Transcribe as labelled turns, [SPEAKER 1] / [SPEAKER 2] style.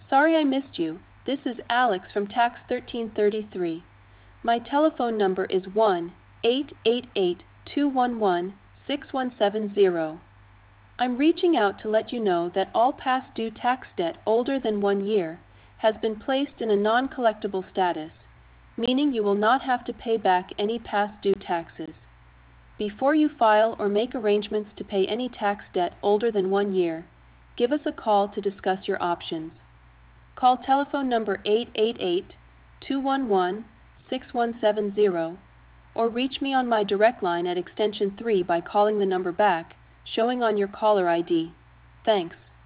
[SPEAKER 1] Sorry I missed you. This is Alex from Tax 1333. My telephone number is 1-888-211-6170. I'm reaching out to let you know that all past due tax debt older than 1 year has been placed in a non-collectible status, meaning you will not have to pay back any past due taxes. Before you file or make arrangements to pay any tax debt older than 1 year, give us a call to discuss your options. Call telephone number 888-211-6170 or reach me on my direct line at extension 3 by calling the number back, showing on your caller ID. Thanks.